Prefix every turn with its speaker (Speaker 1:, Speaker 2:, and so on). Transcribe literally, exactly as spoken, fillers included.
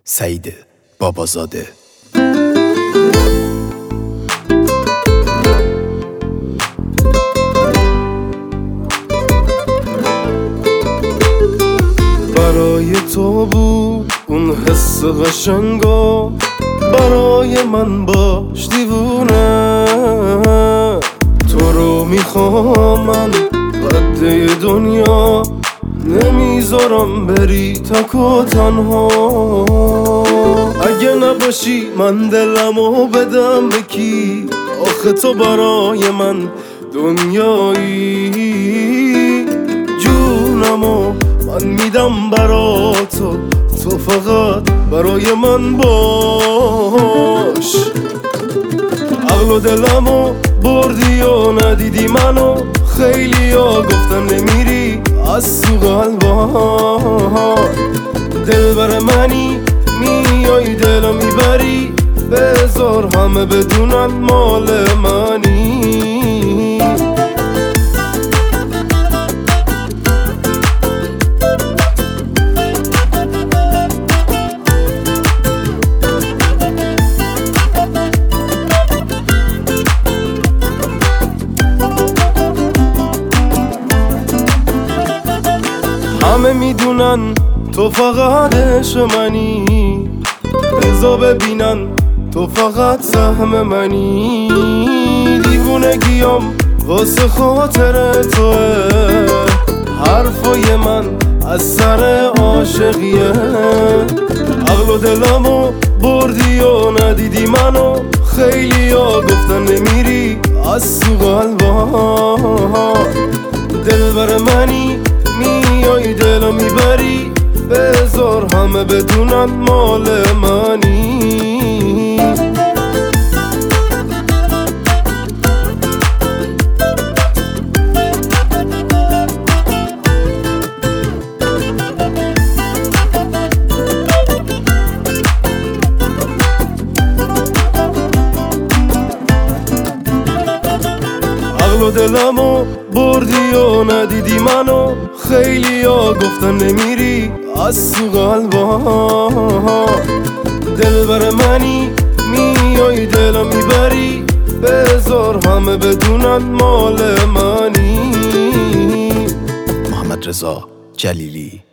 Speaker 1: سعید بابازاده.
Speaker 2: برای تو بود اون حس قشنگا، برای من باش دیوونه. تو رو میخوام من قده دنیا، نمیذارم بری تک و تنها. اگه نباشی من دلمو بدم به کی؟ آخه تو برای من دنیایی. جونمو من میدم برا تو، تو فقط برای من باش. عقل و دلمو بردی و ندیدی منو، خیلی ها گفتن نمیری از تو قلبا. دل بر منی میای دلو میبری، بذار همه بدونن مال منی. همه میدونن تو فقط عشق منی، بذار ببینن تو فقط سهم منی. دیوونگیام واسه خاطر توه، حرفای من از سر عاشقیه. عقل و دلمو بردی و ندیدی منو، خیلی ها گفتن نمیری از تو قلبا. دل بر منی میای دلو میبری، بذار همه بدونن مال منی. عقل و دلمو بردی و ندیدی منو، خیلی ها گفتن نمیری از تو قلبا. دل بر منی میای دلو میبری، بذار همه بدونن مال منی.
Speaker 1: محمد رضا جلیلی.